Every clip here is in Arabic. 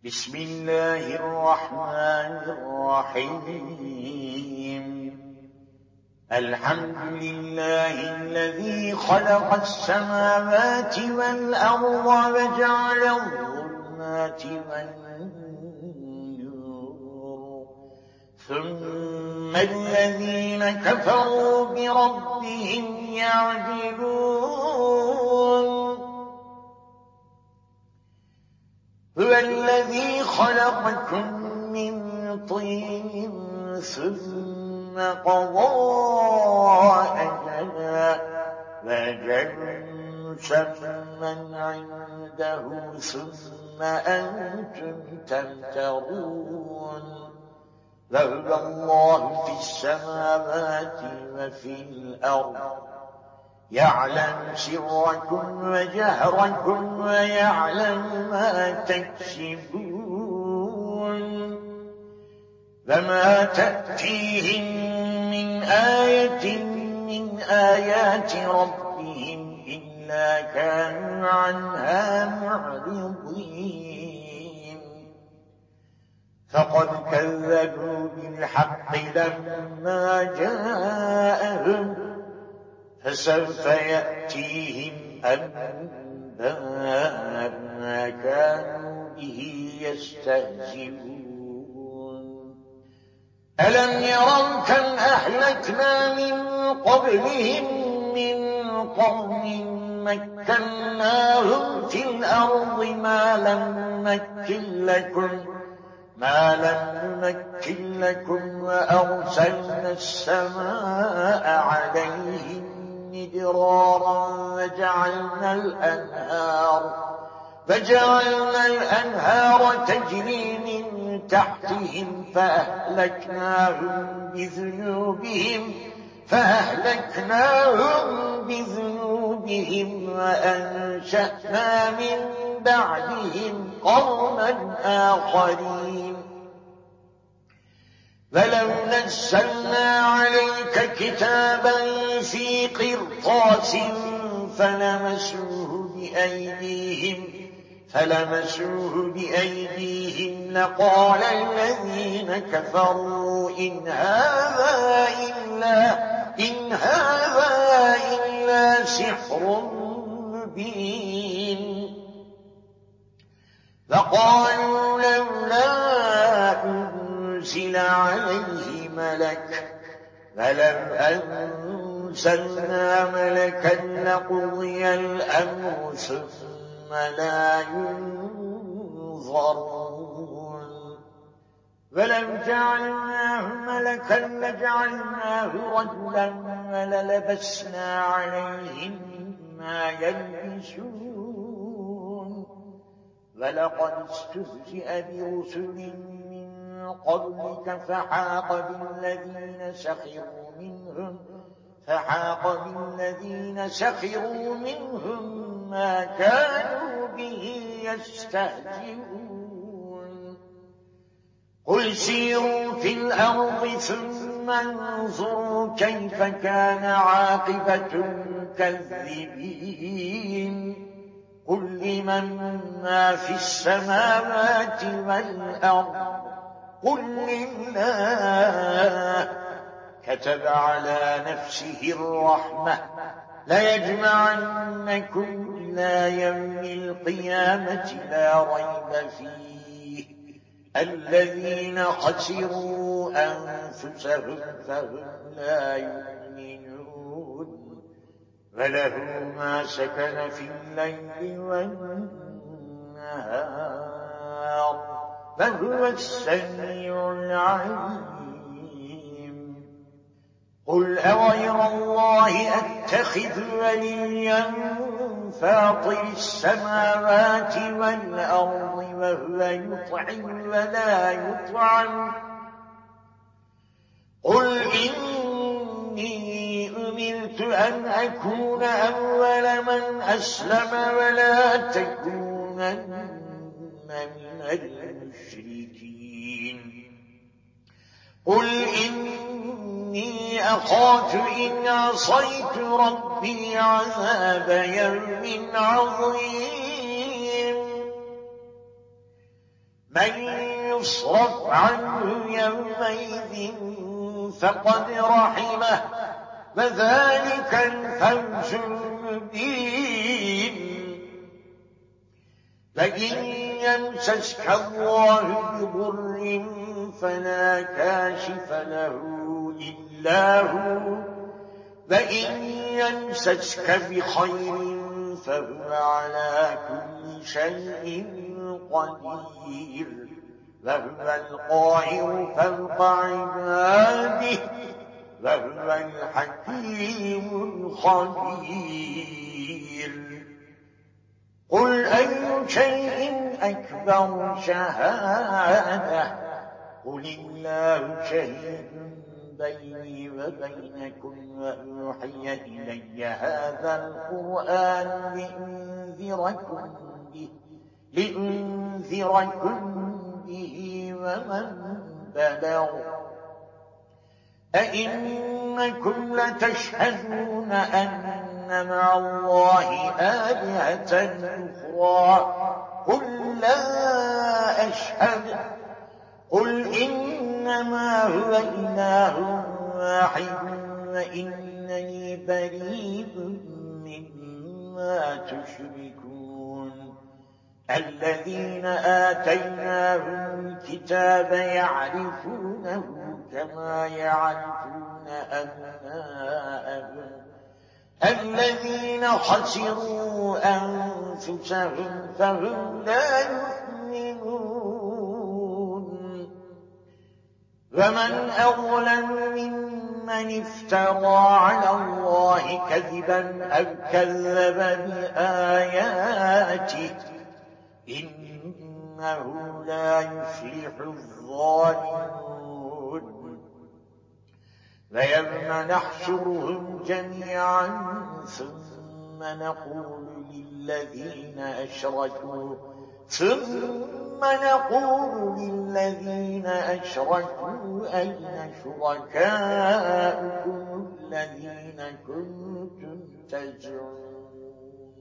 بسم الله الرحمن الرحيم. الحمد لله الذي خلق السماوات والأرض وجعل الظلمات والنور، ثم الذين كفروا بربهم يعدلون. هو الذي خلقكم من طين ثم قضى أجلا وأجل مسمى عنده ثم أنتم تمترون. وهو الله في السماوات وفي الأرض، يعلم سركم وجهركم ويعلم ما تكسبون. وما تأتيهم من آية من آيات ربهم إلا كانوا عنها معرضين. فقد كذبوا بالحق لما جاءهم، فسوف يأتيهم أنباء ما كانوا به يستهزئون. ألم يروا كم أهلكنا من قبلهم من قرن مكناهم في الأرض ما لم نمكن لكم وأرسلنا السماء عليهم مدرارا وجعلنا الأنهار تجري من تحتهم فأهلكناهم بذنوبهم وأنشأنا من بعدهم قوما آخرين. ولو نزلنا عليك كتابا في قرطاس فلمسوه بأيديهم لقال الذين كفروا إن هذا إلا سحر مبين. فقالوا لولا أنزل عليه ملك، فلو أنزلنا ملكا لقضي الأمر ثم لا ينظرون. ولو جعلناه ملكا لجعلناه رجلا وللبسنا عليهم ما يلبسون. ولقد استهزئ برسل من قبلك فحاق بالذين سخروا منهم ما كانوا به يستهزئون. قل سيروا في الأرض ثم انظروا كيف كان عاقبة المكذبين. قل لمن ما في السماوات والأرض قل لله. كتب على نفسه الرحمة ليجمعنكم إلى يوم القيامة لا ريب فيه. الذين خسروا أنفسهم فهم لا يؤمنون. وله ما سكن في الليل والنهار وهو السميع العليم. قل أغير الله أتخذ وليا فاطر السماوات والأرض وهو يطعم ولا يطعم. قل إني أمرت أن أكون أول من أسلم ولا تكونن من المشركين. قل إني أخاف إن عصيت ربي عذاب يوم عظيم. من يصرف عنه يومئذ فقد رحمه وذلك الفوز المبين. فإن يمسسك الله بضر فلا كاشف له إلا هو، وإن يمسسك بخير فهو على كل شيء قدير، وهو القاهر فوق عباده، وهو الحكيم الخبير. قل أي شيء أكبر شهادة؟ قل الله شهيد بيني وبينكم وأوحي إلي هذا القرآن لأنذركم به ومن بلغ. أئنكم لتشهدون أن مع الله آلهة أخرى؟ قل لا أشهد. قل إنما هو إله واحد وإنني بريء مما تشركون. الذين آتيناهم الكتاب يعرفونه كما يعرفون أبناءهم. الذين خسروا أنفسهم فهم لا يؤمنون. ومن أظلم ممن افترى على الله كذبا أو كذب بآياته، إنه لا يفلح الظالمون. ويوم نحشرهم جميعا ثم نقول للذين أشركوا أين شركاؤكم الذين كنتم تزعمون؟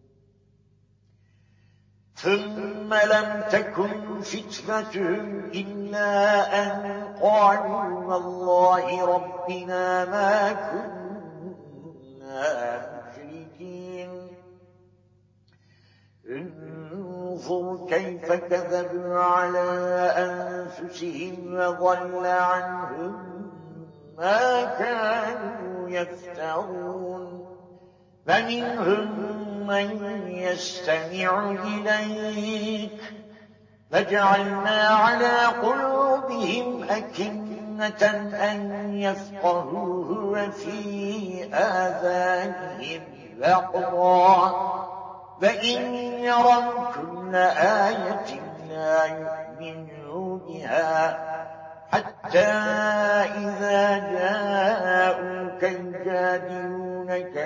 ثم لم تكن فتنتهم إلا أن قالوا والله ربنا ما كنا مشركين. انظر كيف كذبوا على أنفسهم وضل عنهم ما كانوا يفترون. فمنهم من يستمع إليك فجعلنا على قلوبهم أكنة أن يفقهوه وفي آذانهم وقرا، فإن يروا كل آية لا يؤمنوا بها، حتى إذا جاءوك يجادلونك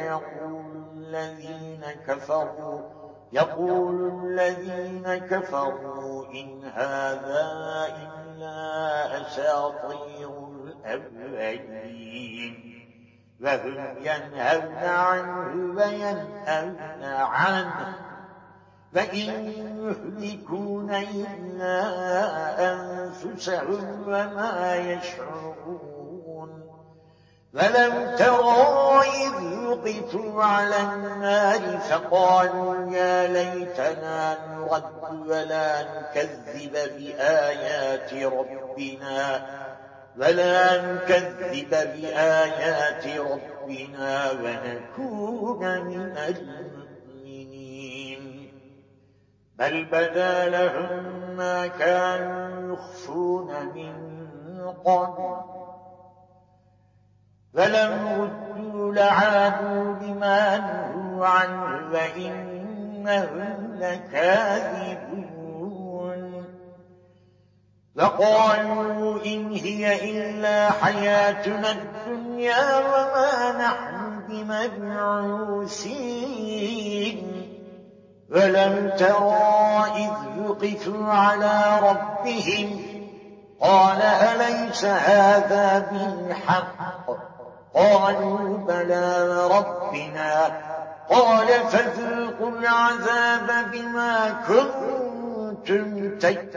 يقول الذين كفروا إن هذا إلا أساطير الأولين، وهم ينهون عنه وينأون عنه، فإن يهلكون إلا أنفسهم وما يشعرون. فلم تروا إذ وقفوا على النار فقالوا يا ليتنا نرد ولا نكذب بآيات ربنا ونكون من المؤمنين. بل بدا لهم ما كانوا يخفون من قبل، فلم ردوا لعادوا لما نهوا عنه وإنهم لكاذبون. فقالوا إن هي إلا حياتنا الدنيا وما نحن بمبعوثين. ولم ترى إذ وقفوا على ربهم قال أليس هذا بالحق؟ قالوا بلى وربنا. قال فذوقوا العذاب بما كنتم كنتم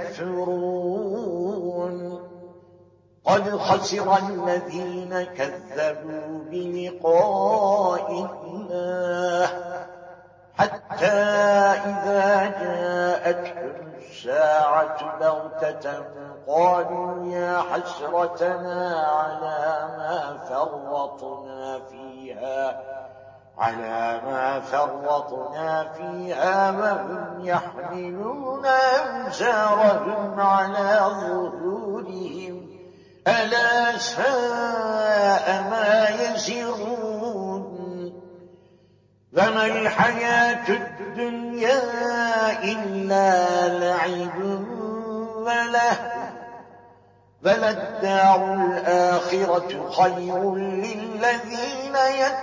تكفرون قد خسر الذين كذبوا بلقاء الله حتى إذا جاءتهم الساعة بغتة قالوا يا حسرتنا على ما فرطنا فيها وهم يحملون أوزارهم على ظهورهم ألا ساء ما يزرون وما الحياة الدنيا إلا لعب ولهو وللدار الآخرة خير للذين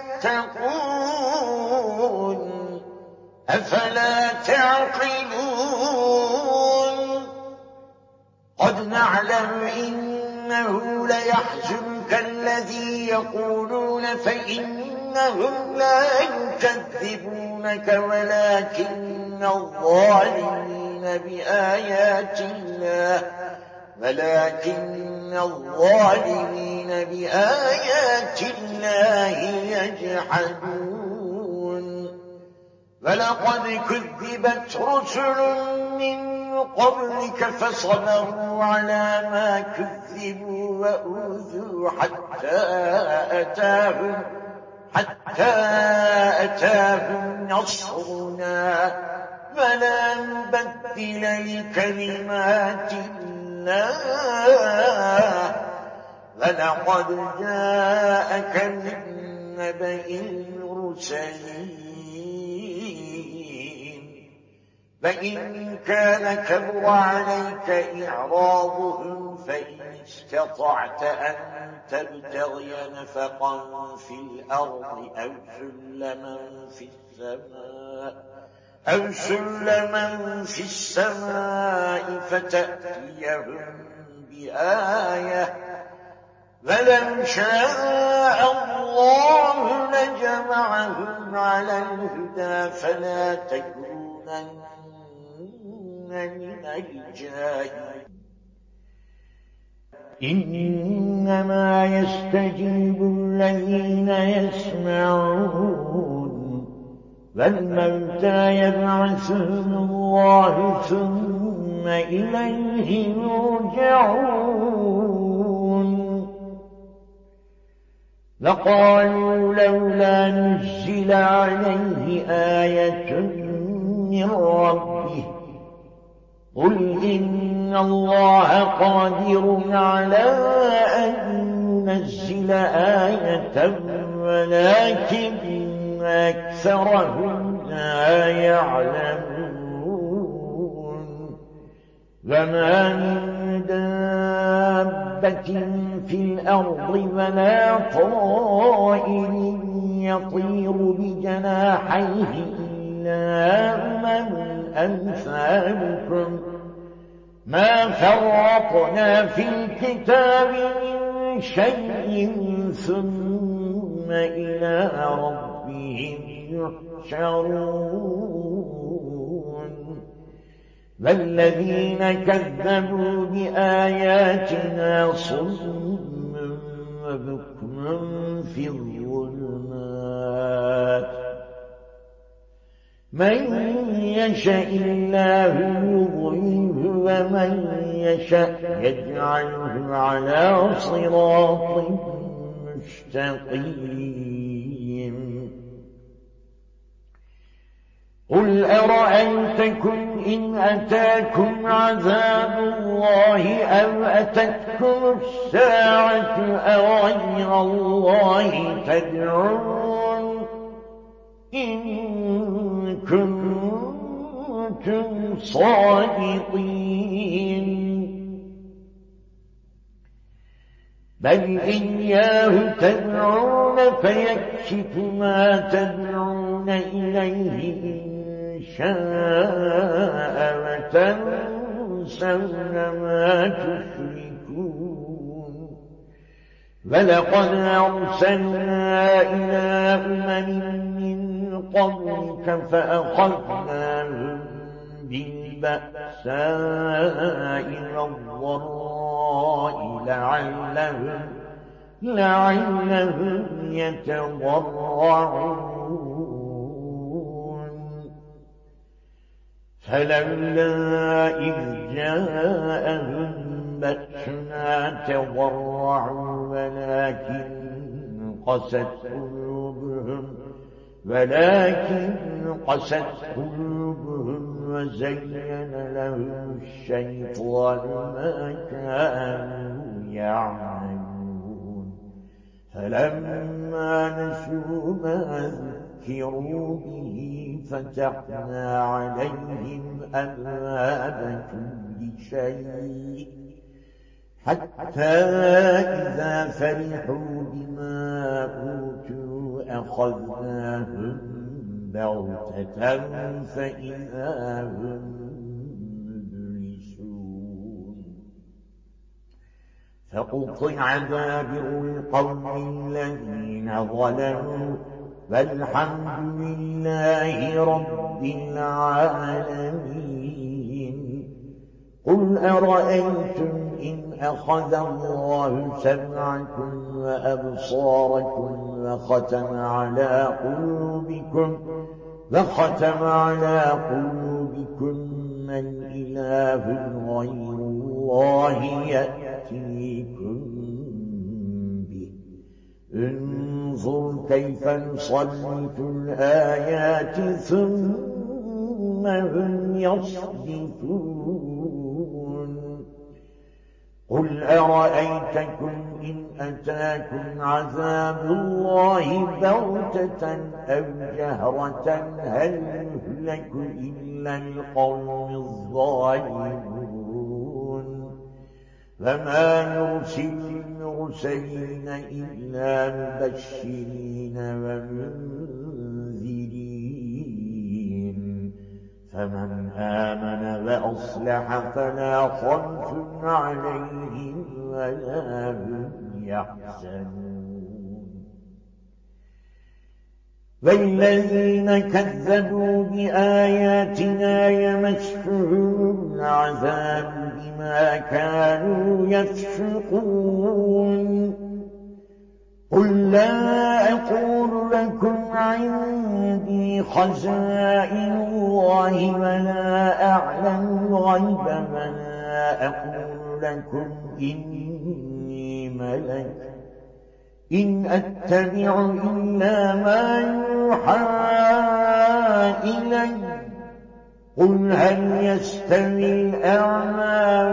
يتقون أفلا تعقلون قد نعلم إنه ليحزنك الذي يقولون فإنهم لا يكذبونك ولكن الظالمين بآيات الله يجحدون ولقد كذبت رسل من قبلك فصبروا على ما كذبوا وأوذوا حتى أتاهم نصرنا ولا مبدل لكلمات الله ولقد جاءك من نبأ المرسلين فإن كان كبر عليك إعراضهم فإن استطعت أن تبتغي نفقا في الأرض أو سلما في السماء فتأتيهم بآية ولو شاء الله لجمعهم على الهدى فلا تكونن من الجاهلين إنما يستجيب الذين يسمعون والموتى يبعثهم الله ثم إليه يرجعون لقالوا لولا نزل عليه آية من ربه قل إن الله قادر على أن ينزل آية ولكن أكثرهم لا يعلمون وما من دابة في الأرض ولا طائر يطير بجناحيه إلا أمثالكم ما فرطنا في الكتاب من شيء ثم إلى ربهم يحشرون والذين كذبوا بآياتنا صم وبكم في الظلمات من يشاء الله يضلله ومن يشاء يجعله على صراط مستقيم قل أرأيتكم إن أتاكم عذاب الله أو أتتكم الساعة أغير الله تدعون إن كنتم صادقين بل إياه تدعون فيكشف ما تدعون إليه إن شاء وتنسون ما تشركون ولقد أرسلنا إلى أمم من قبلك فأخذناهم بالبأساء بالبأساء والضراء لعلهم يتضرعون فلولا إذ جاءهم بأسنا تضرعوا ولكن قست قلوبهم وزين لهم الشيطان ما كانوا يعملون فلما نسوا ما ذكروا به فتحنا عليهم أبواب كل شيء حتى إذا فرحوا بما أوتوا أخذناهم بغتة فإذا هم مبلسون فقطع دابر القوم الذين ظلموا والحمد لله رب العالمين قل أرأيتم إن أخذ الله سمعكم وأبصاركم وختم على قلوبكم من إله غير الله يأتيكم به انظر كيف نصرف الآيات ثم هم يصدفون قل أرأيتكم إن أتاكم عذاب الله بغتة أو جهرة هل يهلك إلا القوم الظالمون وما نرسل المرسلين إلا مبشرين ومنذرين فمن آمن وأصلح فلا خوف عليهم ولا هم يحزنون والذين كذبوا بآياتنا يمسهم العذاب بما كانوا يفسقون قل لا أقول لكم عندي خزائن الله ولا أعلم الغيب ولا أقول لكم إني ملك إن أتبع إلا ما يوحى إلي قل هل يستوي الأعمى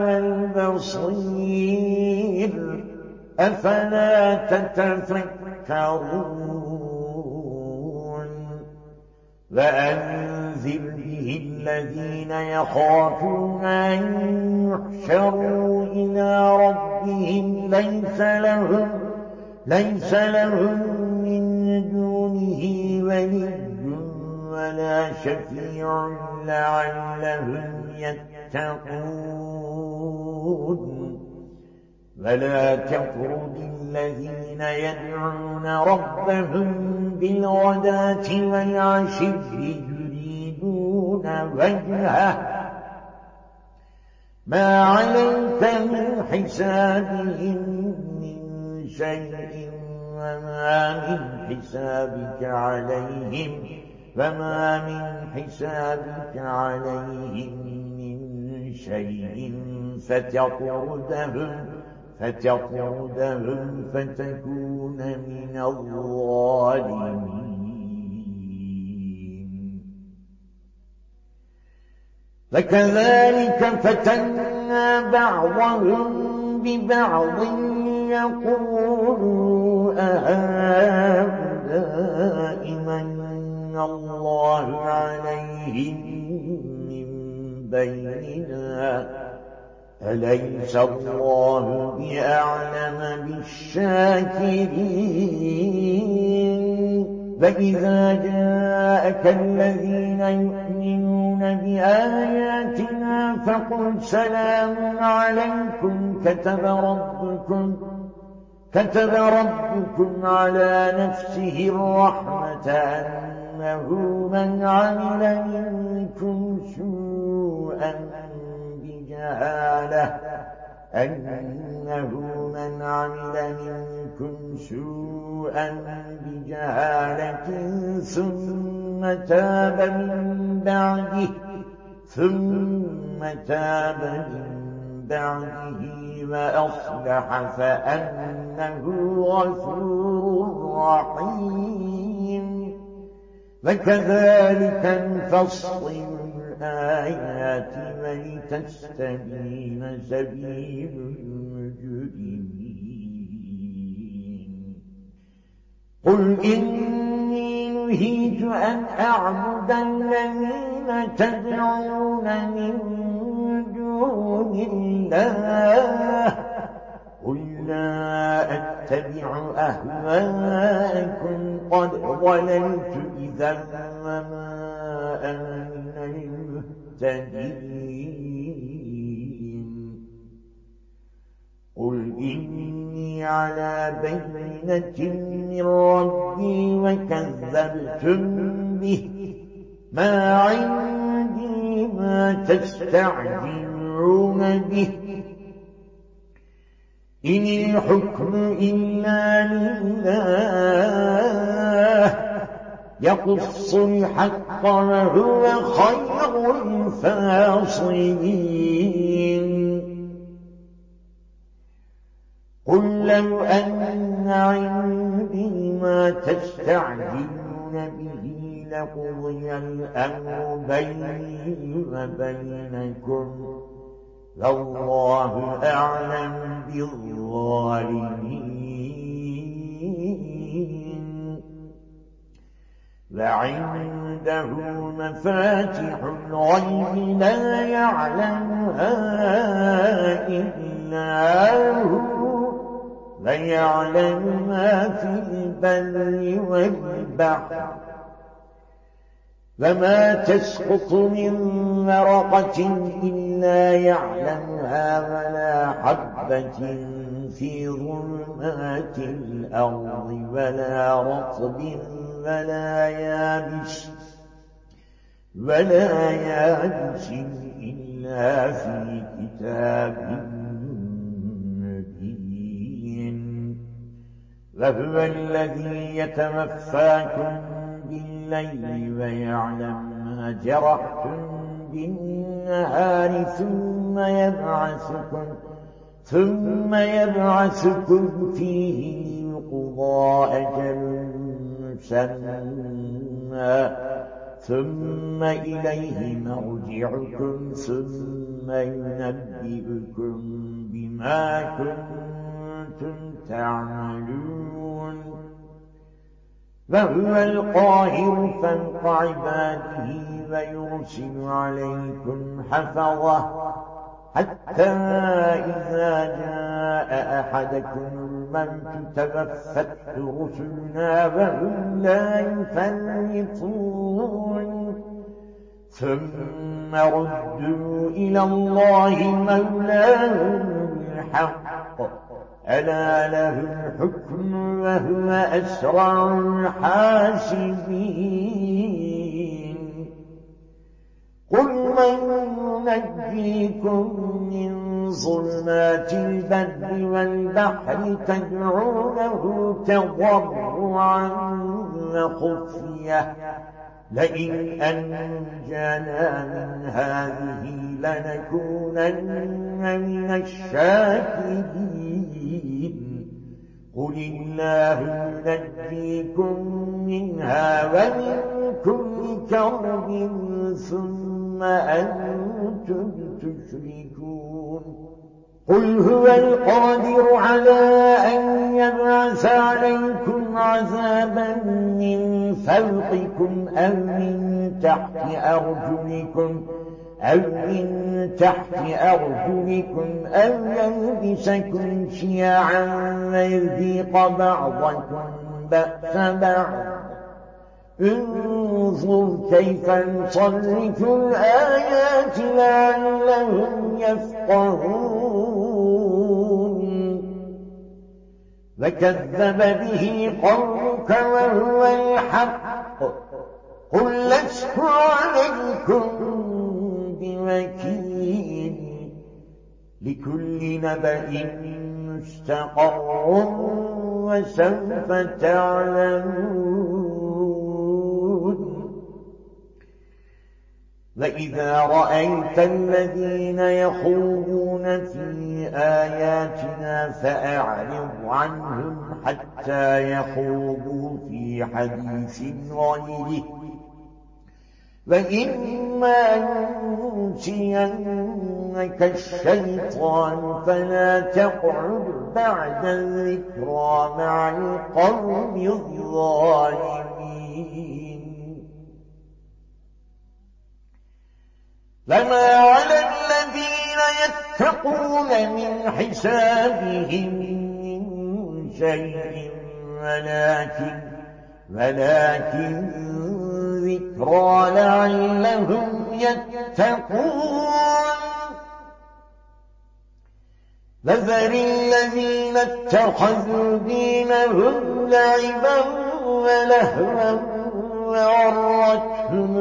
والبصير أفلا تتفكرون وأنذر به الذين يخافون أن يحشروا إلى ربهم ليس لهم من دونه ولي ولا شفيع لعلهم يتقون ولا تطرد الذين يدعون ربهم بالغداة والعشي يريدون وجهه ما عليك من حسابهم من شيء وما من حسابك عليهم من شيء فتطردهم فتكون من الظالمين فكذلك فتنا بعضهم ببعض يقولوا أهؤلاء من الله عليهم من بيننا أليس الله بأعلم بالشاكرين فإذا جاءك الذين يؤمنون بآياتنا فقل سلام عليكم كتب ربكم على نفسه الرحمة أنه من عمل منكم سوءا سوءا بجهالة أنه من عمل منكم سوءا بجهالة ثم تاب من بعده وأصلح فأنه غفور رحيم. وكذلك نفصل الآيات ولتستبين سبيل المجرمين. قل إني نهيت أن أعبد الذين تدعون من دون الله قل لا أتبع أهواءكم قد ضللت إذا وما أنا من المهتدين. قل إني على بينة من ربي وكذبتم به ما عندي ما تستعجلون به إن الحكم إلا لله يقص الحق وهو خير الفاصلين. قل لو أن عندي ما تستعجلون به لقضي الأمر بيني وبينكم والله أعلم بالظالمين. وعنده مفاتح الغيب لا يعلمها إلا هو ويعلم ما في البر والبحر وما تسقط من ورقة إلا يعلمها ولا حبة في ظلمات الأرض ولا رطب ولا يابس إلا في كتاب مبين. وهو الذي يتوفاكم بالليل ويعلم ما جرحتم بالنهار ثم يبعثكم فيه ليقضى أجل مسمى ثم إليه مرجعكم ثم ينبئكم بما كنتم تعملون. وهو القاهر فوق عباده ويرسل عليكم حفظة حتى إذا جاء أحدكم الموت توفته رسلنا وهم لا يفرطون ثم ردوا إلى الله مولاهم الحق ألا له الحكم وهو أسرع الحاسبين. قل من ينجيكم من ظلمات البر والبحر تدعونه تضرعا وخفية لئن أنجانا من هذه لنكونن من الشاكرين. قل الله ينجيكم منها ومن كل كرب ثم أنتم تشركون. قل هو القادر على أن يبعث عليكم عذابا من فوقكم أو من تحت أرجلكم أو يلبسكم شيعا ويذيق بعضكم بأس بعض. انظر كيف نصرف الآيات لعلهم يفقهون. وكذب به قومك وهو الحق قل لست عليكم بوكيل. لكل نبأ مستقر وسوف تعلمون وإذا رأيت الذين يخوضون في آياتنا فأعرض عنهم حتى يخوضوا في حديث غيره وإما ينسينك الشيطان فلا تقعد بعد الذكرى مع القوم الظالمين فما على الذين يتقون من حسابهم من شيء ولكن ذكرى لعلهم يتقون فذر الذين اتخذوا دينهم لعبا ولهوا وغرتهم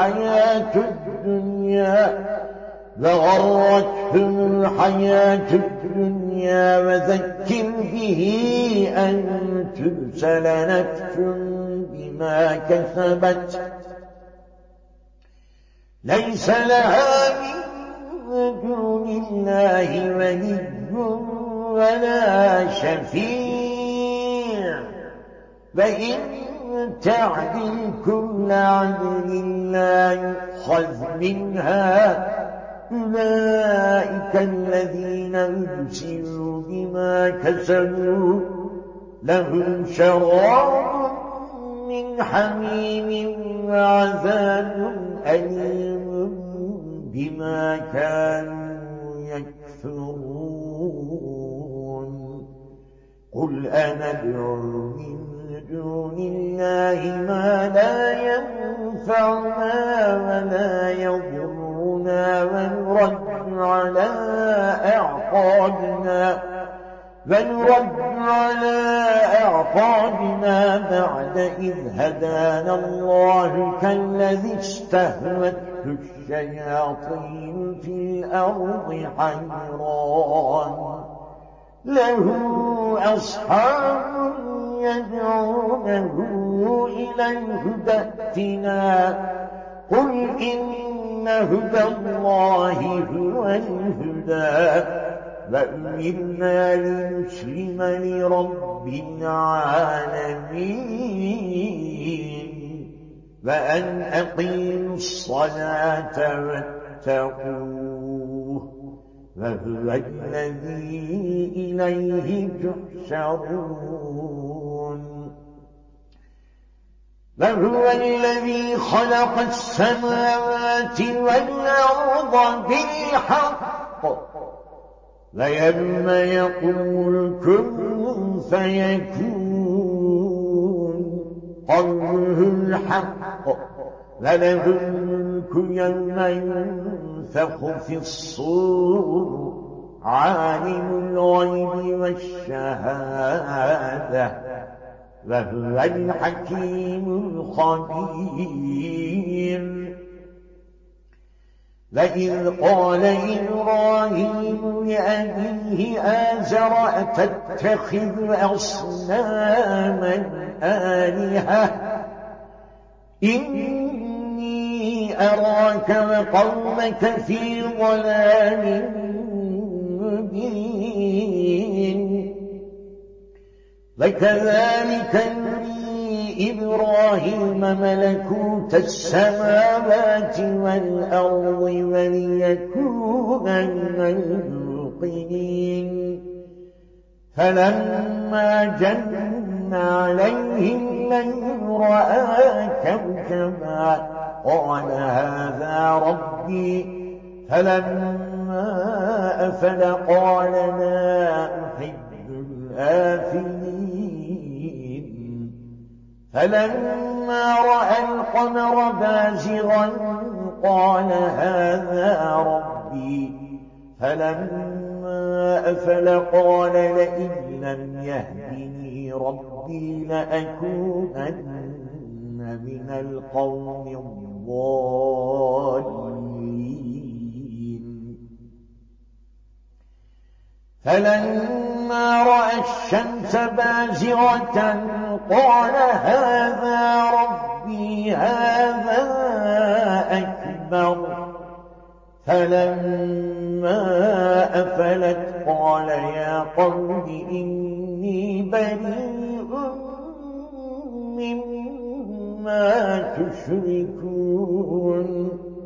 الحياة الدنيا وذكر به أن تبسل نفس بما كسبت ليس لها من دون الله ولي ولا شفيع وإن تعدل كل عدل لا يؤخذ منها أولئك الذين أبسلوا بما كسبوا لهم شراب من حميم وعذاب أليم بما كانوا يكفرون قل أندعو من دون الله ما لا ينفعنا ولا يضرنا ونرد على أعقابنا بعد إذ هدانا الله كالذي استهوته الشياطين في الأرض حيران له أصحاب يدعونه إلى الهدى ائتنا قل إن هدى الله هو الهدى وأمرنا لنسلم لرب العالمين وأن أقيموا الصلاة واتقوه وهو الذي إليه تحشرون وهو الذي خلق السماوات والأرض بالحق ويوم يقول كن فيكون قوله الحق وله الملك يوم ينفخ في الصور عالم الغيب والشهادة وهو الحكيم الخبير وإذ قال إبراهيم لأبيه آزر أتتخذ أصناما آلهة إني أراك وقومك في ضلال مبين وكذلك نري إبراهيم ملكوت السماوات والأرض وليكون من الموقنين فلما جن عليه الليل رأى كوكبا قال هذا ربي فلما أفل قال لا أحب الآفلين فلما رأى القمر بازغا قال هذا ربي فلما أفل قال لئن لم يهدني ربي لأكونن من القوم الضالين فلما رأى الشمس بازغة قال هذا ربي هذا أكبر. فلما أفلت قال يا قوم إني بريء مما تشركون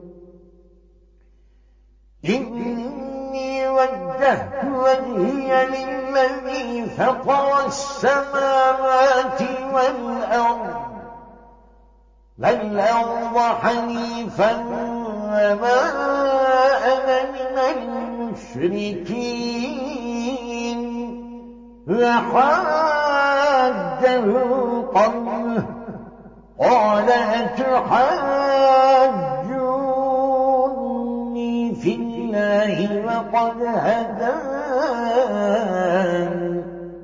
إني وجهت وجهي للذي فطر السماوات والأرض حنيفا وما أنا من المشركين. وحاجه قومه قال أتحاجوني في الله وقد هدان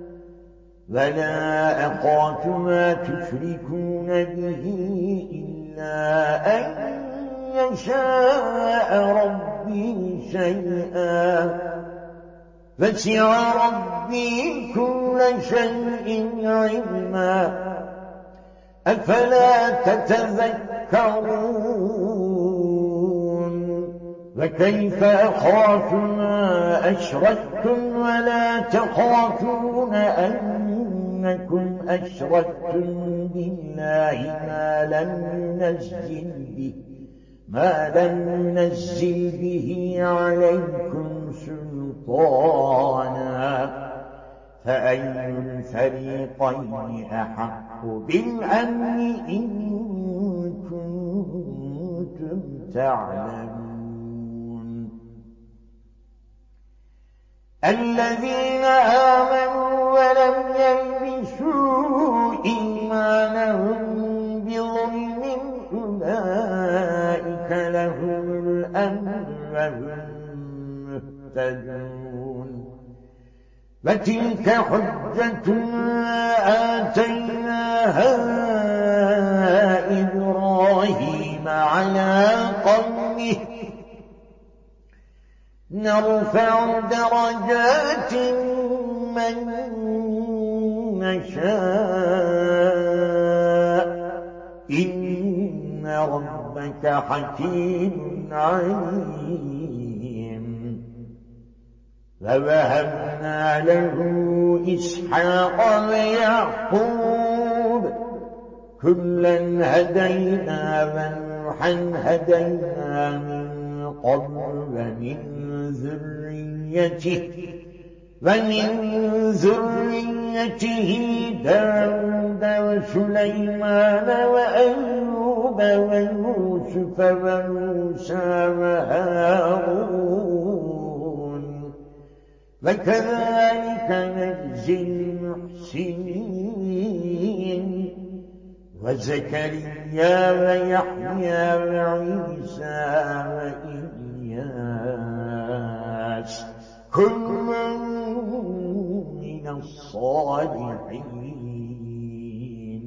ولا أخاف ما تشركون به إلا أن يشاء ربي شيئا وسع ربي كل شيء علما أفلا تتذكرون. وكيف أخاف ما أشركتم ولا تخافون أنكم أشركتم بالله ما لم ينزل به عليكم سلطانا فأي الفريقين أحق بالأمن إن كنتم تعلمون. الذين آمنوا ولم يلبسوا إيمانهم بظلم أولئك لهم الأمن وهم مهتدون. وتلك حجتنا آتيناها إبراهيم على قومه نرفع درجات من نشاء إن ربك حكيم عليم. فوهبنا له إسحاق ويعقوب كلا هدينا ونوحا هدينا من قبل ومن ذريته داود وسليمان وأيوب ويوسف وموسى وهارون وكذلك نجزي المحسنين وزكريا ويحيى وعيسى وإلياس كل من الصالحين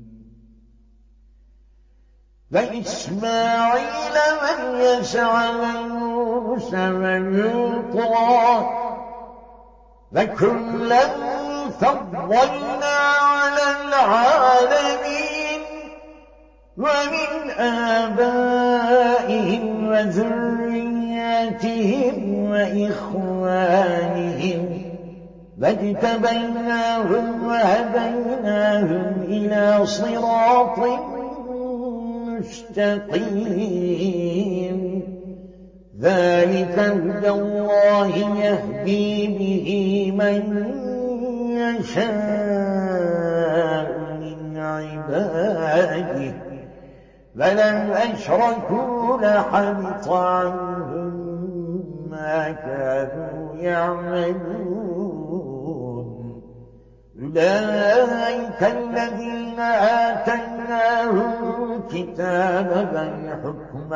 وإسماعيل واليسع ويونس ولوطا وكلا فضلنا على العالمين ومن آبائهم وذرياتهم وإخوانهم واجتبيناهم وهديناهم إلى صراط مستقيم. ذلك هدى الله يهدي به من يشاء من عباده ولو أشركوا لحبط عنهم ما كانوا يعملون. أولئك الذين آتيناهم الكتاب والحكم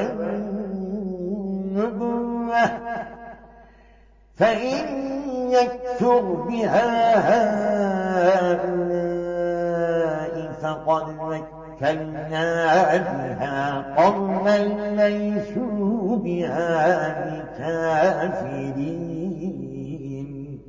والنبوة فإن يكفر بها هؤلاء فقد وكلنا بها قوما ليسوا بها بكافرين.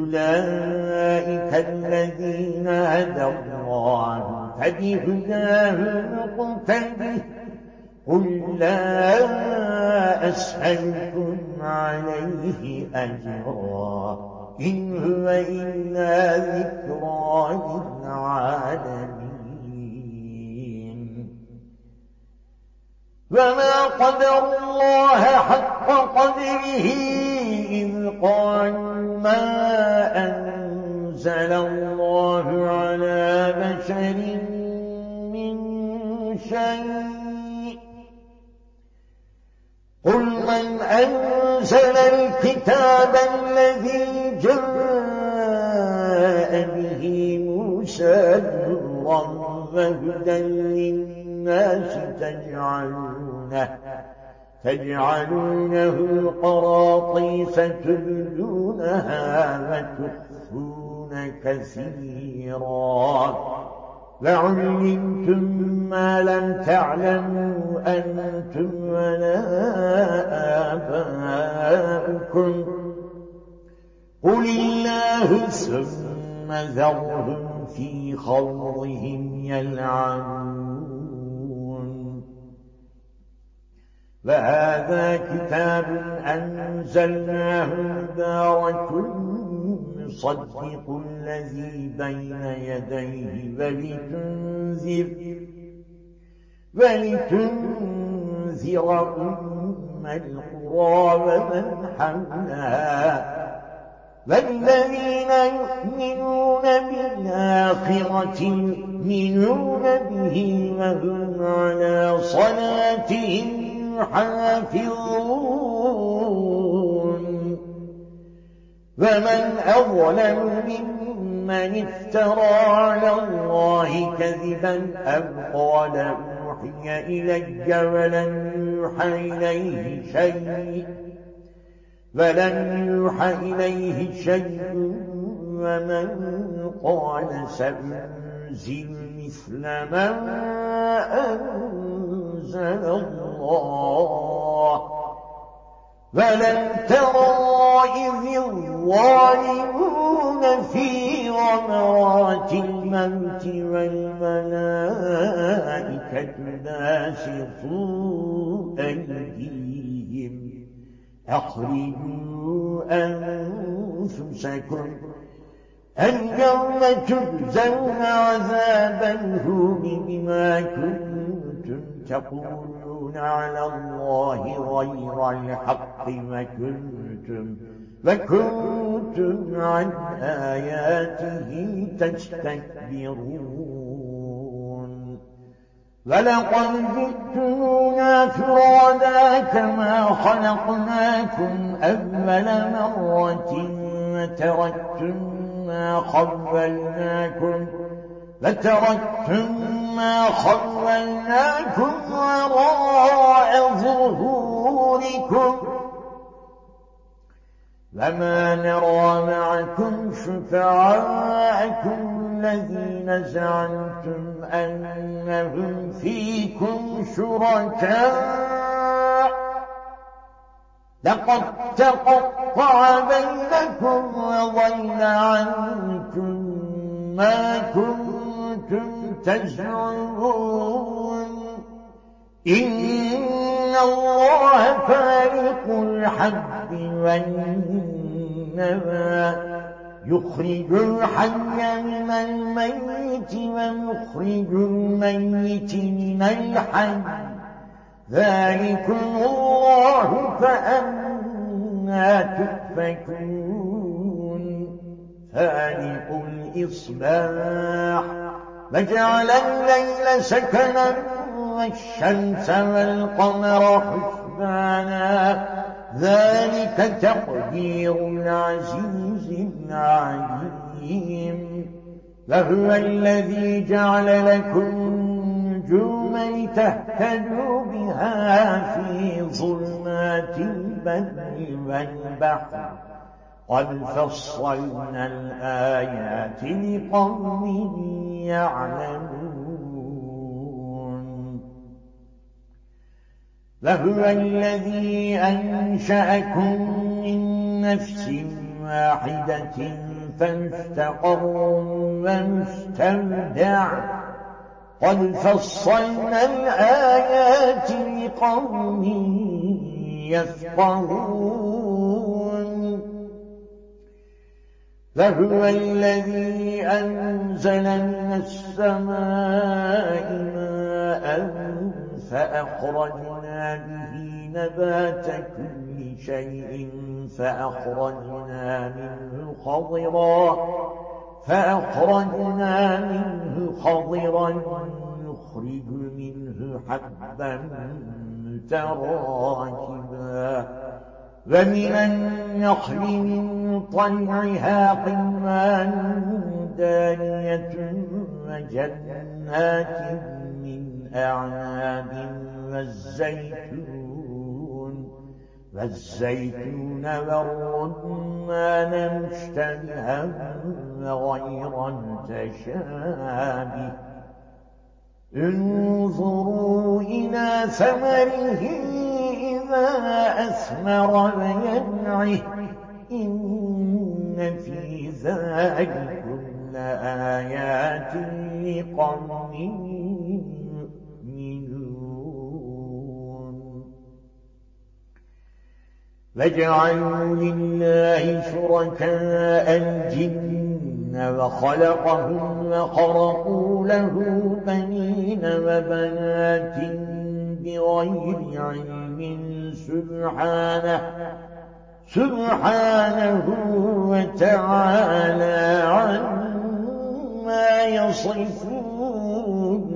أولئك الذين هدى الله فبهداه مقتده قل لا أسألكم عليه أجرا إن هو إلا ذكرى للعالمين وما قدروا الله حق قدره إذ قالوا ما أنزل الله على بشر من شيء قل من أنزل الكتاب الذي جاء به موسى نورا وهدى للناس تجعلونه قراطيس تبدونها وتخفون كثيرا وعلمتم ما لم تعلموا أنتم ولا آباؤكم قل الله ثم ذرهم في خوضهم يلعبون وهذا كتاب أنزلناه مبارك مصدق الذي بين يديه ولتنذر أم القرى ومن حولها والذين يؤمنون بالآخرة يؤمنون به وهم على صلاتهم يحافظون ومن أظلم ممن افترى على الله كذبا أو قال أوحي إلي ولم يوحى إليه شيء ومن قال سأنزل مثل ما أنزل الله ولن ترى إذ الظالمون في غمرات الموت والملائكة باسطوا أيديهم أخرجوا أنفسكم اليوم تجزون عذاب الهون بما كنتم تقولون على الله غير الحق وكنتم عن آياته تستكبرون ولقد جئتمونا فرادا كما خلقناكم أول مرة وتركتم ما خولناكم وراء ظهوركم وما نرى معكم شفعاءكم الذين زعمتم أنهم فيكم شركاء لقد تقطع بينكم وضل عنكم ما كنتم تزعمون إن الله فالق الحب والنوى يخرج الحي من الميت ومخرج الميت من الحي ذلكم الله فأنى تؤفكون فالق الإصباح وجعل الليل سكنا والشمس والقمر حسبانا ذلك تقدير العزيز العليم وهو الذي جعل لكم النجوم تهتدوا بها في ظلمات البر والبحر قد فصلنا الآيات لقوم يعلمون وهو الذي أنشأكم من نفس واحدة فمستقر ومستودع قد فصلنا الآيات لقوم يفقهون فهو الذي أنزل من السماء ماء فأخرجنا به نبات كل شيء فأخرجنا منه خضرا نخرج منه حبا متراكبا ومن النخل من طلعها قنوان دانية وجنات من أعناب والزيتون والرمان مشتبها وغير متشابه انظروا إلى ثمره إذا أثمر وينعه إن في ذلكم لآيات لقوم يؤمنون وجعلوا لله شركاء الجن وخلقهم وخرقوا له بنين وبنات بغير علم سبحانه وتعالى عما يصفون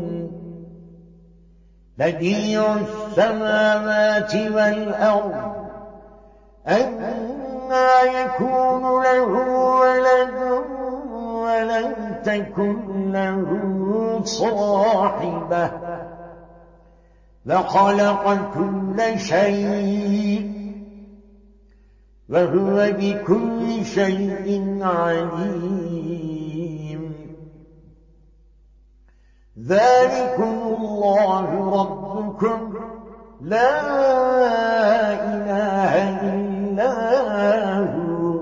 بديع السماوات والأرض أنى يكون له ولد ولم تكن له صاحبة وخلق كل شيء وهو بكل شيء عليم ذلكم الله ربكم لا إله إلا هو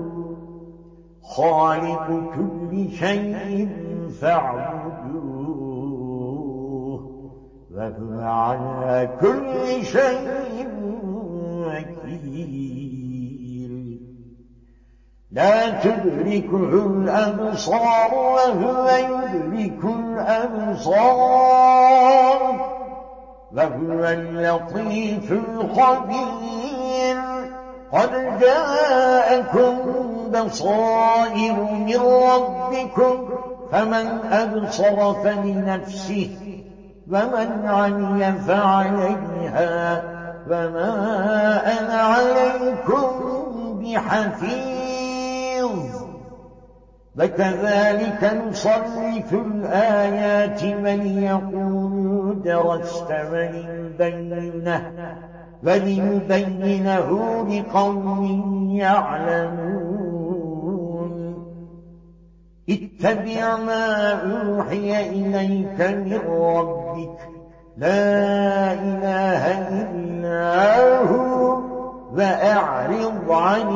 خالق كل شيء فاعبدوه وهو على كل شيء وكيل لا تدركه الأبصار وهو يدرك الأبصار وهو اللطيف الخبير قد جاءكم بصائر من ربكم فمن أبصر فلنفسه ومن عمي فعليها وما أنا عليكم بحفيظ وكذلك نصرف الآيات وليقولوا درست ولنبينه لقوم يعلمون اتبع ما أوحي إليك من ربك لا إله إلا هو وأعرض عن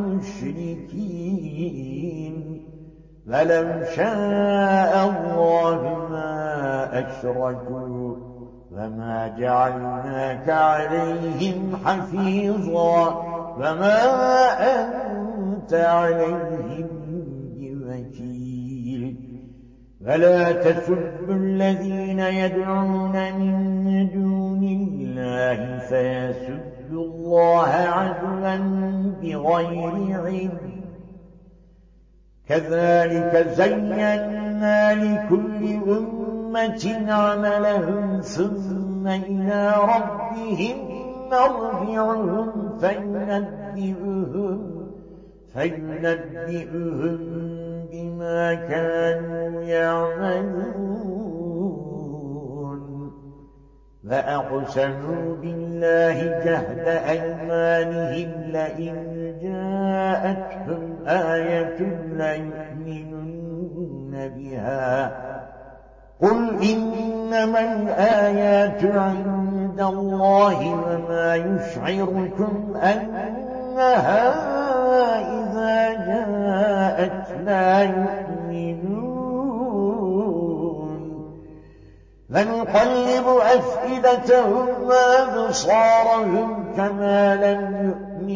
المشركين ولو شاء الله ما أشركوا وما جعلناك عليهم حفيظا وما أنت عليهم بوكيل ولا تسبوا الذين يدعون من دون الله فيسبوا الله عدوا بغير علم كذلك زينا لكل أمة عملهم ثم إلى ربهم مرجعهم فينبئهم بما كانوا يعملون وأقسموا بالله جهد أيمانهم لئن جاءتهم آية ليؤمنن بها قل إنما الآيات عند الله وما يشعركم أنها إذا جاءت جاءت لا يؤمنون فنقلب أفئدتهم وأبصارهم كما لم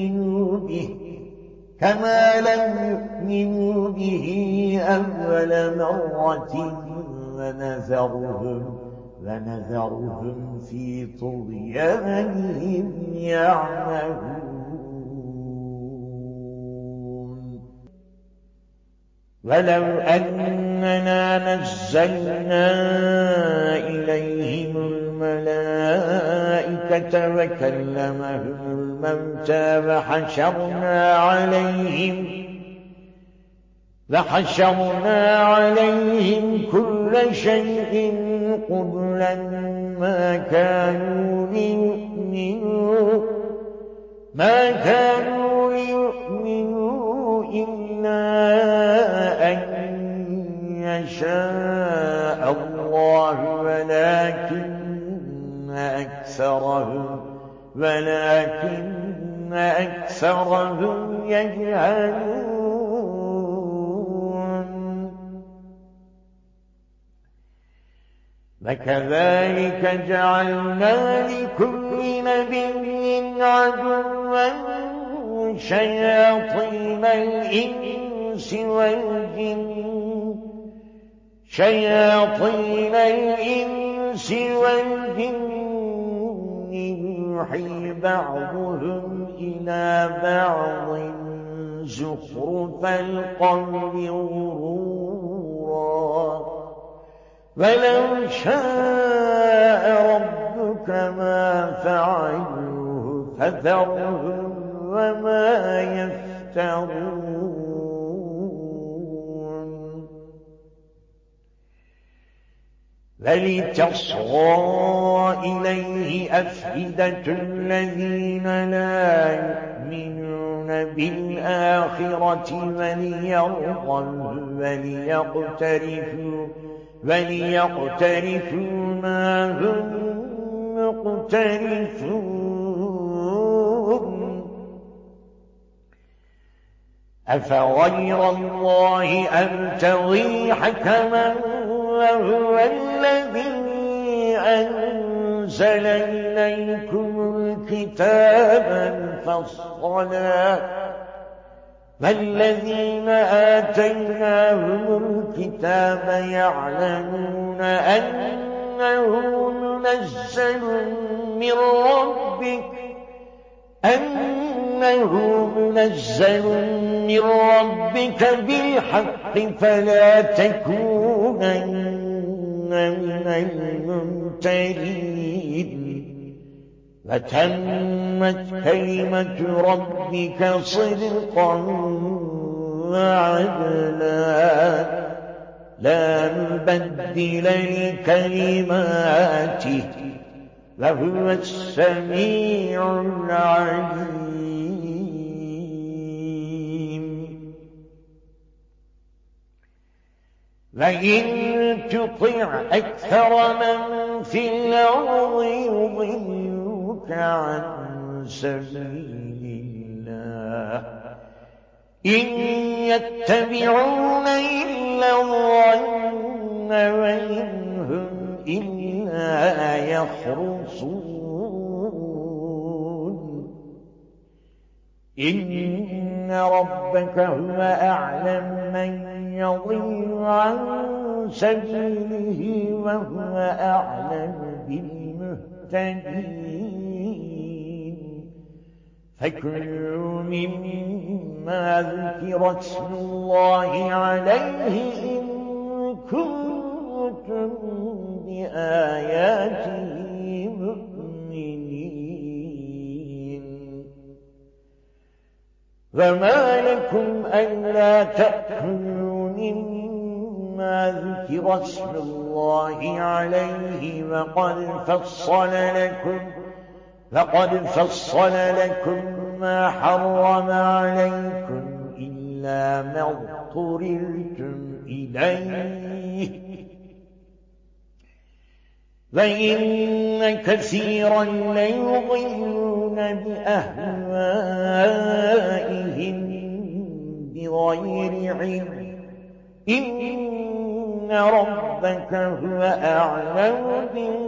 يؤمنوا به أول مرة ونذرهم في طغيانهم يعمهون ولو أننا نزلنا إليهم الملائكة وكلمهم الموتى وحشرنا عليهم كل شيء قبلا ما كانوا ليؤمنوا إلا أن يشاء الله ولكن أكثرهم يجهلون وكذلك جعلنا لكل نبي عدوا شياطين الإنس والجن يوحي بعضهم إلى بعض زخرف القول غرورا ولو شاء ربك ما فعلوه فذرهم وما يفترون ولتصغى إليه أفئدة الذين لا يؤمنون بالآخرة وليقترفوا ما هم مقترفون أفغير الله أبتغي حكما وهو الذي أنزل إليكم الكتاب مفصلا والذين آتيناهم الكتاب يعلمون أنه منزل من ربك بالحق فلا تكونن من الممترين وتمت كلمة ربك صدقا وعدلا لا مبدل لكلماته وهو السميع العليم وإن تطع أكثر من في الأرض يضلوك عن سبيل الله إن يتبعون إلا الظن وإن هم إلا يخرصون إن ربك هو أعلم من يضل عن سبيله وهو أعلم بالمهتدين فكلوا مما ذكر اسم الله عليه إن كنتم بآياته مؤمنين وما لكم ألا تأكلوا مما ذكر اسم الله عليه وقد فصل لكم ما حرم عليكم إلا ما اضطررتم إليه وإن كثيرا ليضلون بأهوائهم بغير علم إن ربك هو أعلم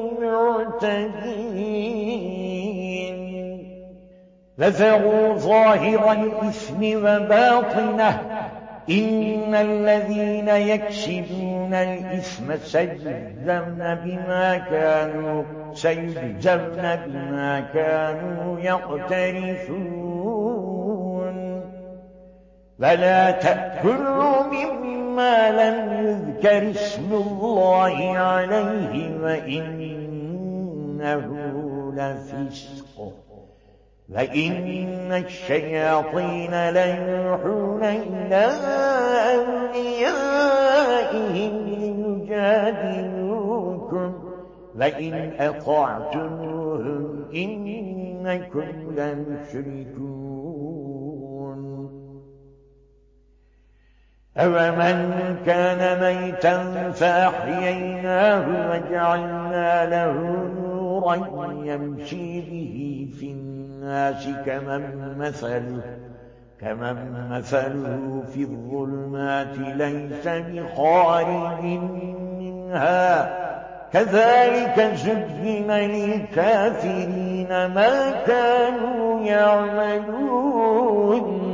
بالمعتدين فذروا ظاهر الإثم وباطنه إن الذين يكسبون الإثم سيجزون بما كانوا يقترفون ولا تأكلوا مما لم يذكر اسم الله عليه وإنه لفسق وإن الشياطين ليوحون إلى أوليائهم ليجادلوكم وإن أطعتموهم إنكم لمشركون أَوَمَنْ كَانَ مَيْتًا فَأَحْيَيْنَاهُ وَجَعَلْنَا لَهُ نُورًا يَمْشِي بِهِ في النَّاسِ كمن مثله في الظلمات ليس بخارج منها كذلك زين للكافرين ما كانوا يعملون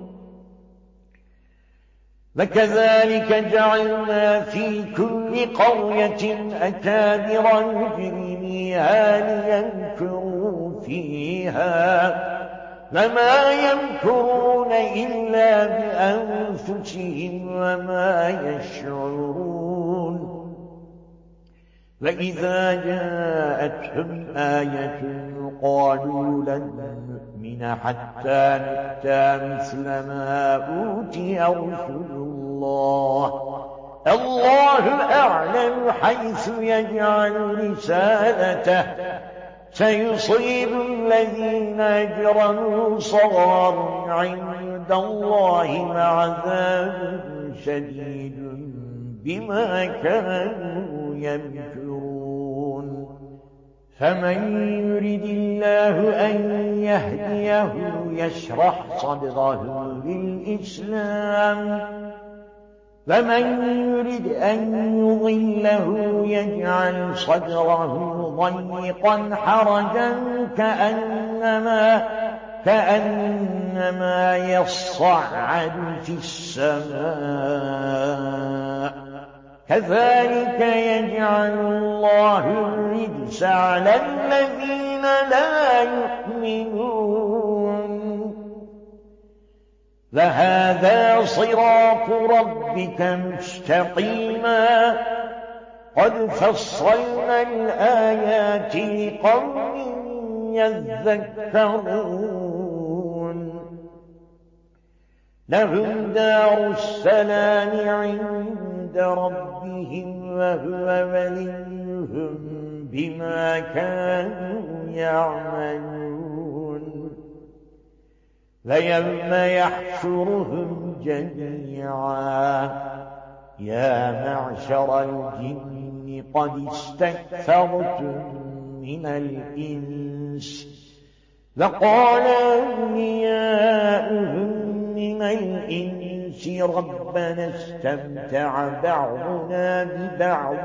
وكذلك جعلنا في كل قرية أكابر مجرميها ليمكروا فيها وما يمكرون إلا بأنفسهم وما يشعرون وإذا جاءتهم آية قالوا لن نؤمن حتى نؤتى مثل ما أوتي رسل الله أعلم حيث يجعل رسالته سيصيب الذين أجرموا صغار عند الله وعذاب شديد بما كانوا يمكرون فمن يرد الله أن يهديه يشرح صدره للإسلام ومن يرد أن يضله يجعل صدره ضيقا حرجا كأنما يصعد في السماء كذلك يجعل الله الرجس على الذين لا يؤمنون وهذا صراط ربك مستقيما قد فصلنا الآيات لقوم يذكرون لهم دار السلام عند ربهم وهو وليهم بما كانوا يعملون ويوم يحشرهم جميعا يا معشر الجن قد استكثرتم من الإنس وقال أولياؤهم من الإنس ربنا استمتع بعضنا ببعض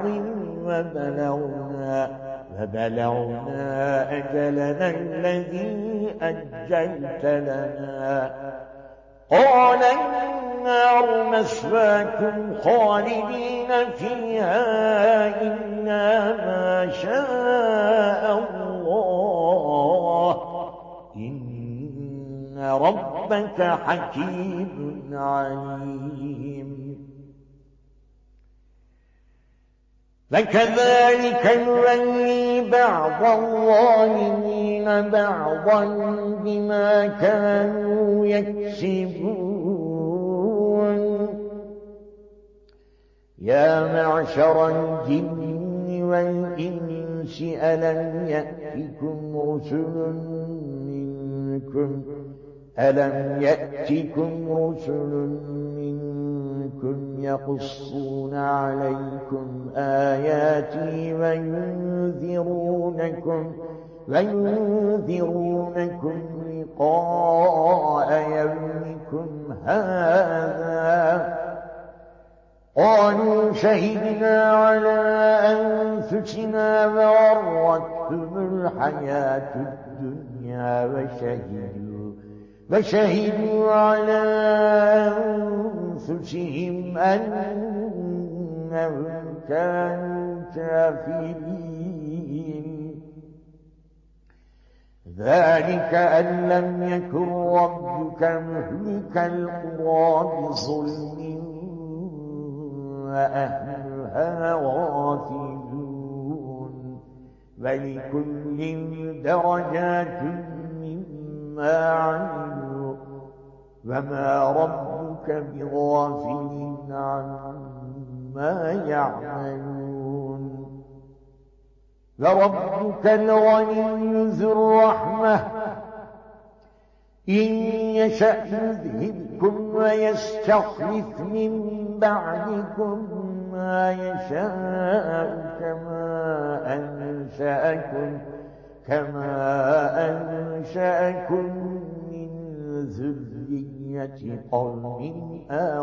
وبلغنا أجلنا الذي أجلت لنا قال النار مثواكم خالدين فيها إلا ما شاء الله إن ربك حكيم عليم فكذلك نولي بعض الظالمين بعضا بما كانوا يكسبون يا معشر الجن والإنس ألم يأتكم رسل منكم يقصون عليكم آياتي وينذرونكم لقاء يومكم هذا قالوا شهدنا على أنفسنا وغرتهم الحياة الدنيا وشهدوا على أنفسهم أنهم كانوا كافرين ذلك أن لم يكن ربك مهلك القرى بظلم وأهلها غافلون ولكل درجات مما عملوا وما ربك بغافل عما يعملون وربك الغني ذو الرحمة إن يشأ يذهبكم ويستخلف من بعدكم ما يشاء كما أنشأكم من ذرية قوم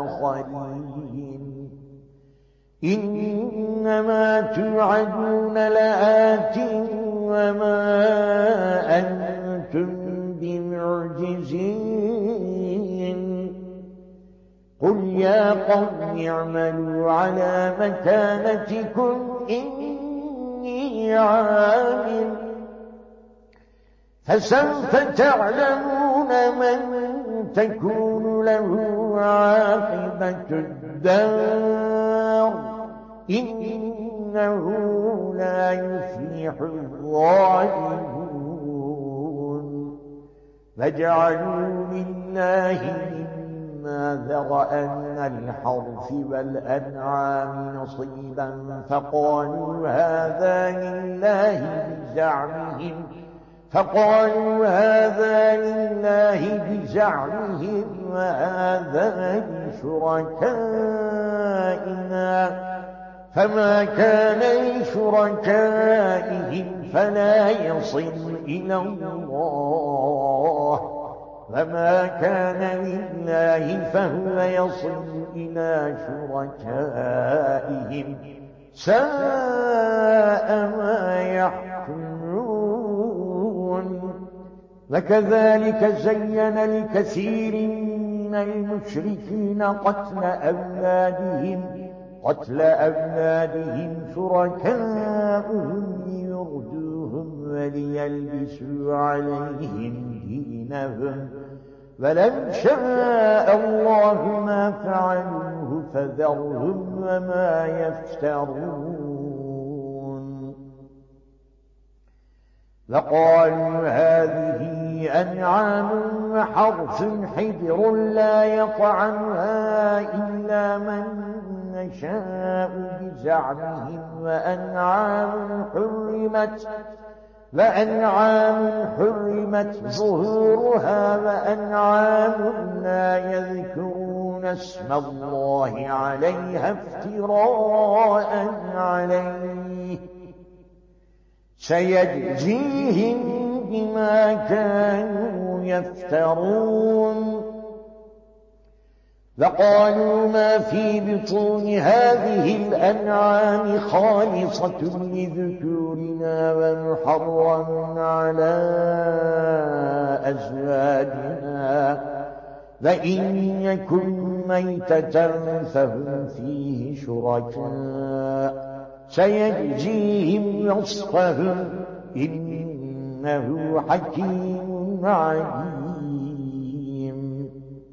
آخرين إنما توعدون لآت وما أنتم بمعجزين قل يا قوم اعملوا على مكانتكم إني عامل فسوف تعلمون من تكون له عاقبة الدار إنه لا يفلح الظالمون فاجعلوا لله مما ذرأ من الحرث والأنعام نصيبا فقالوا هذا لله بزعمهم وهذا لشركائنا فما كان لشركائهم فلا يصل إلى الله وما كان لله فهو يصل إلى شركائهم ساء ما يحكمون وكذلك زين لكثير من المشركين قتل أولادهم شركاؤهم ليردوهم وليلبسوا عليهم دينهم ولو شاء الله ما فعلوه فذرهم وما يفترون وقالوا هذه أنعام وحرث حجر لا يطعمها إلا من نشاء بزعمهم وأنعام حرمت ظهورها وأنعام لا يذكرون اسم الله عليها افتراء عليه سيجزيهم بما كانوا يفترون وقالوا ما في بطون هذه الأنعام خالصة لذكورنا ومحرم على أزواجنا وإن يكن ميتة فهم فيه شركاء سيجزيهم وصفهم إنه حكيم عليم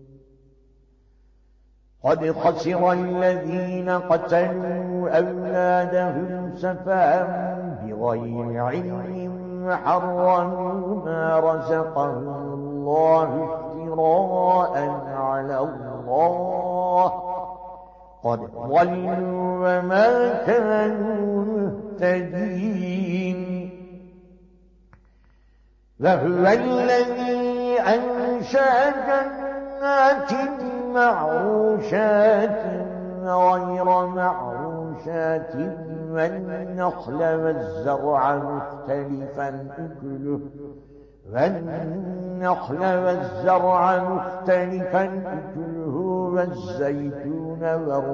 قد خسر الذين قتلوا أولادهم سفها بغير علم وحرموا ما رزقهم الله افتراء على الله قد ضلوا وما كانوا مهتدين وهو الذي أنشأ جنات معروشات غير معروشات والنخل والزرع مختلفا أكله والزيتون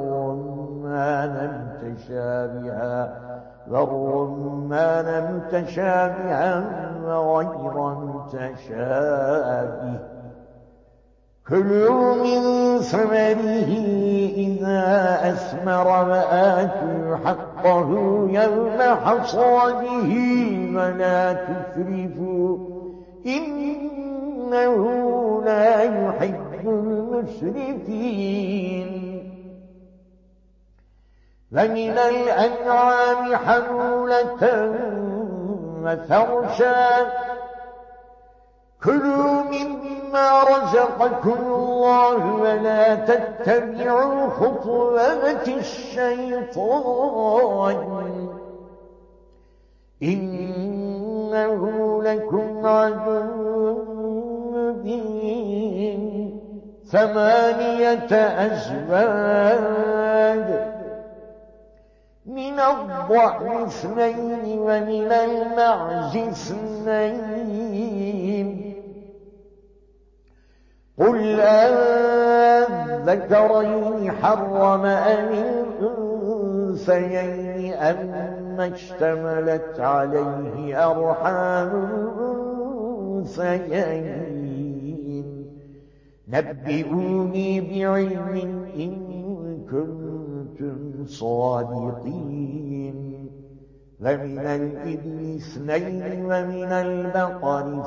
والرمان متشابها وغير متشابه كلوا من ثمره إذا أثمر وآتوا حقه يوم حصاده ولا تسرفوا إنه لا يحب المسرفين ومن الأنعام حمولة وفرشا كلوا مما رزقكم الله ولا تتبعوا خطوات الشيطان إنه لكم عدو مبين 8 أزواج من الضأن 2 ومن المعز 2 قل أذكرين حرم أم الأنثيين أما اشتملت عليه أرحام الأنثيين نبئوني بعلم إن كنتم صادقين ومن الإبل 2 ومن البقر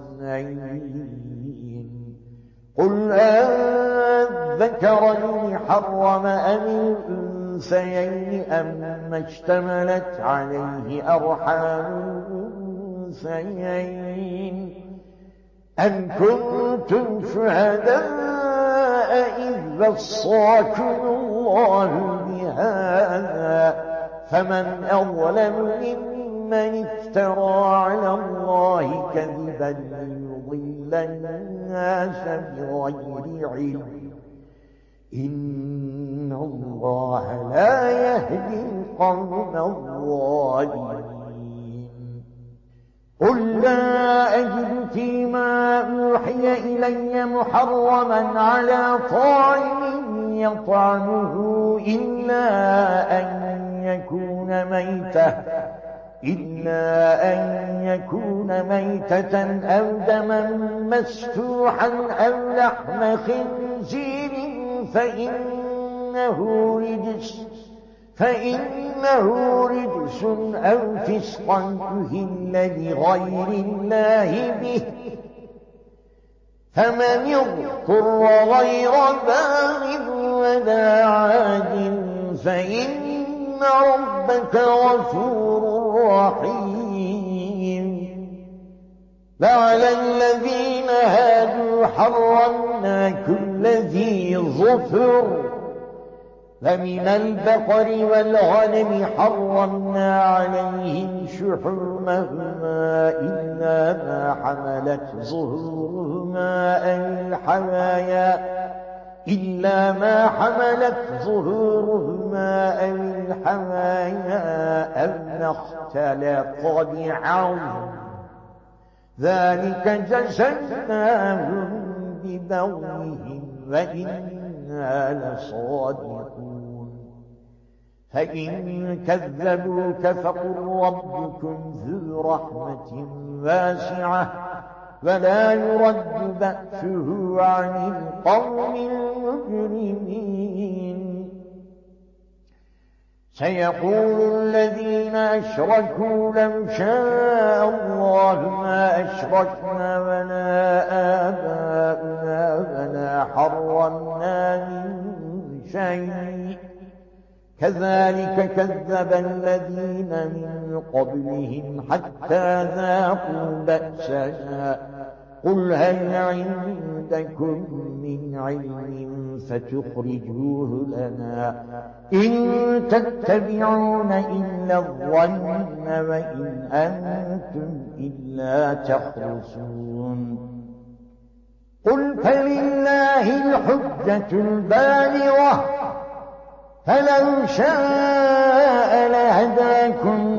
2 قل أذكرين حرم أم الأنثيين أما اشتملت عليه أرحام الأنثيين أم كنتم شهداء إذ وصاكم الله بهذا فمن أظلم ممن افترى على الله كذبا ليضل الناس بغير علم إن الله لا يهدي القوم الظالمين قل لا أجد فيما أوحي إلي محرما على طاعم يطعمه إلا أن يكون ميتة أو دما مسفوحا أو لحم خنزير فإنه رجس أو فسقا أهل لغير الله به فمن اضطر غير باغ ولا عاد فإن ربك غفور رحيم وعلى الذين هادوا حرمنا كل ذي ظفر فمن البقر والغنم حرمنا عليهم شحومهما إلا ما حملت ظهورهما أو الحوايا أو ما اختلط بعظم ذلك جزيناهم ببغيهم وإنا لصادقون فإن كذبوك فقل ربكم ذو رحمة واسعة ولا يرد بأسه عن القوم المجرمين سيقول الذين أشركوا لو شاء الله ما أشركنا ولا آباؤنا ولا حرمنا من شيء كذلك كذب الذين من قبلهم حتى ذاقوا بأسنا قل هل عندكم من علم فتخرجوه لنا إن تتبعون إلا الظن وإن أنتم إلا تخرصون قل فلله الحجة البالغة فلو شاء لهداكم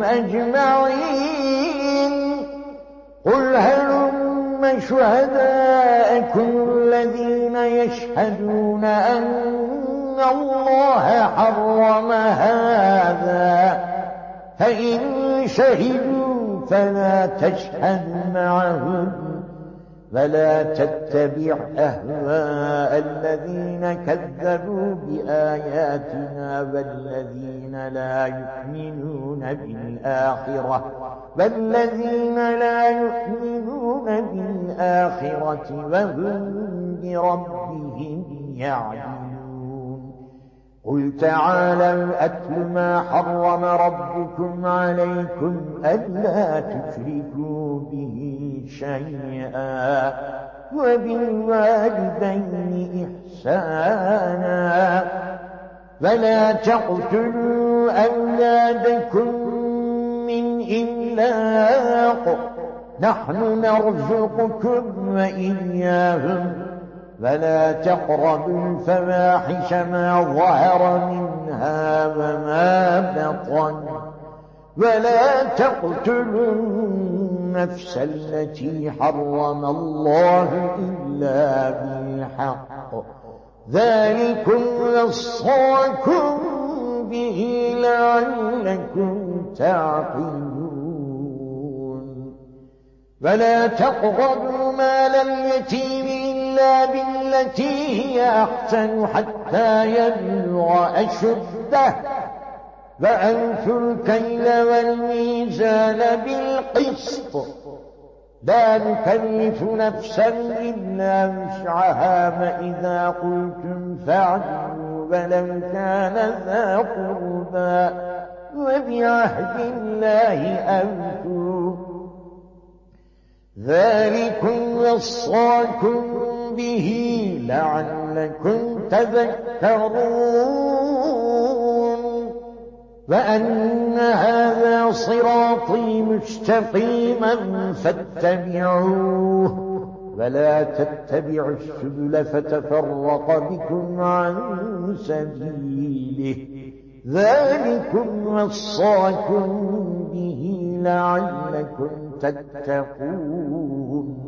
أجمعين قل هلم شهداءكم الذين يشهدون يشهدون أن الله حرم هذا فإن شهدوا فلا تشهد معهم ولا تتبع أهواء الذين كذبوا بآياتنا والذين لا يؤمنون بالآخرة وهم بربهم يعدلون قل تعالوا أتل ما حرم ربكم عليكم ألا تشركوا به شيئا وبالوالدين إحسانا ولا تقتلوا أولادكم من إملاق نحن نرزقكم وإياهم ولا تقربوا الفواحش ما ظهر منها وما بطن ولا تقتلوا النفس التي حرم الله إلا بالحق ذلكم وصاكم به لعلكم تعقلون ولا تقربوا مال اليتيم إلا بالتي هي أحسن حتى يبلغ أشده وأوفوا الكيل والميزان بالقسط لا نكلف نفسا إلا وسعها فإذا قلتم فاعدلوا ولو كان ذا قربى وبعهد الله أوفوا ذلكم وصاكم به لعلكم تذكرون وأن هذا صراطي مستقيما فاتبعوه ولا تتبعوا السبل فتفرق بكم عن سبيله ذلكم وصاكم به لعلكم تتقون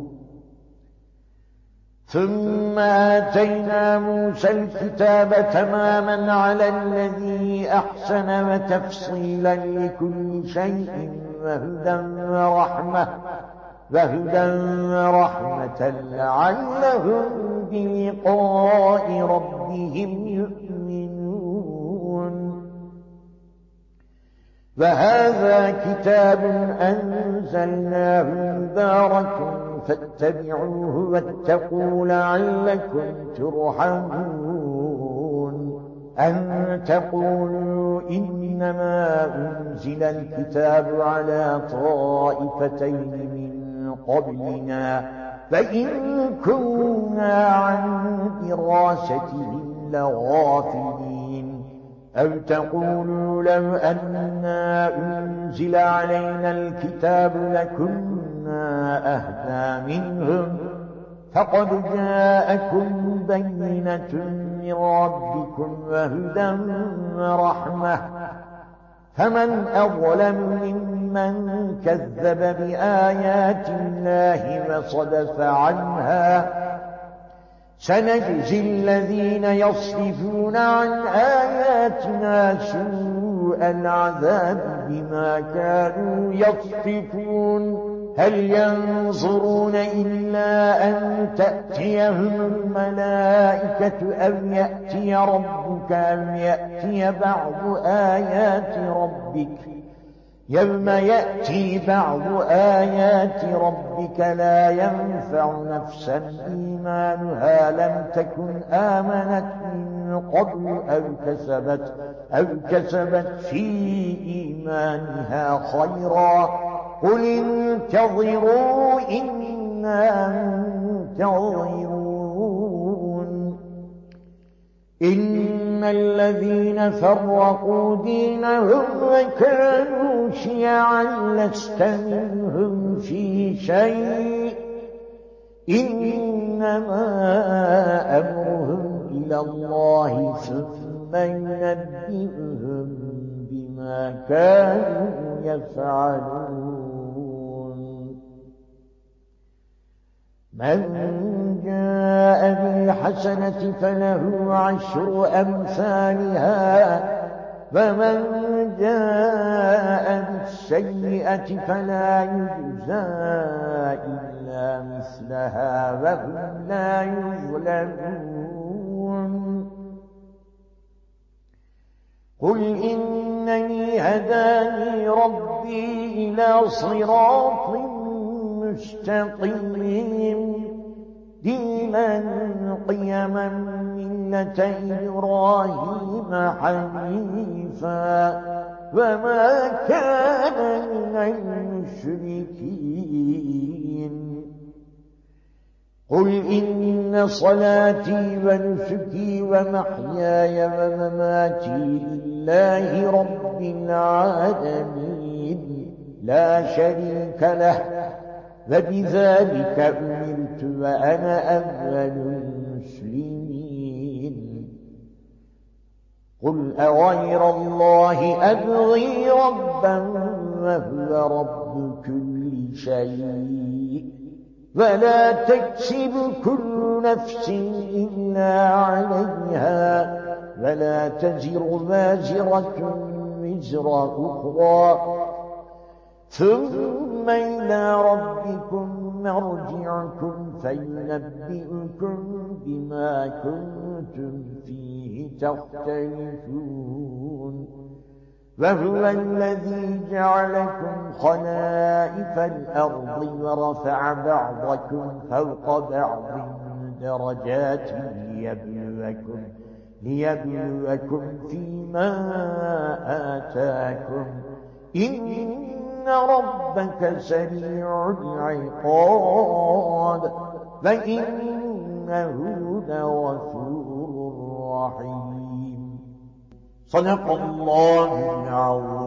ثم آتينا موسى الكتاب تماما على الذي أحسن وتفصيلا لكل شيء وهدى ورحمة لعلهم بلقاء ربهم يؤمنون وهذا كتاب أنزلناه مبارك فاتبعوه واتقوا لعلكم ترحمون أن تقولوا إنما أنزل الكتاب على طائفتين من قبلنا فإن كنا عن دراستهم لغافلين أو تقولوا لو أنا أنزل علينا الكتاب لكنا أهدى منهم فقد جاءكم بينة من ربكم وهدى ورحمة فمن أظلم ممن كذب بآيات الله وصدف عنها سنجزي الذين يصدفون عن آياتنا سوء العذاب بما كانوا يصدفون هل ينظرون إلا أن تأتيهم الملائكة أو يأتي ربك أو يأتي بعض آيات ربك يوم يأتي بعض آيات ربك لا ينفع نفسا إيمانها لم تكن آمنت من قبل أو كسبت في إيمانها خيرا قل انتظروا إنا منتظرون إن الذين فرقوا دينهم وكانوا شيعا لست منهم في شيء إنما أمرهم إلى الله ثم ينبئهم بما كانوا يفعلون من جاء بالحسنة فله 10 أمثالها فمن جاء بالسيئة فلا يجزى إلا مثلها وهم لا يظلمون قل إنني هداني ربي إلى صراط مستقيم دينا قيما ملة إبراهيم حنيفا وما كان من المشركين قل إن صلاتي ونسكي ومحياي ومماتي لله رب العالمين لا شريك له وبذلك أمرت وأنا أول المسلمين قل أغير الله أبغي ربا وهو رب كل شيء ولا تكسب كل نفس إلا عليها ولا تزر وازرة وزر أخرى ثم إلى ربكم مرجعكم فينبئكم بما كنتم فيه تختلفون وهو الذي جعلكم خلائف الأرض ورفع بعضكم فوق بعض درجات ليبلوكم فيما آتاكم إن ربك سريع العقاب فإنه لغفور رحيم صدق الله العظيم.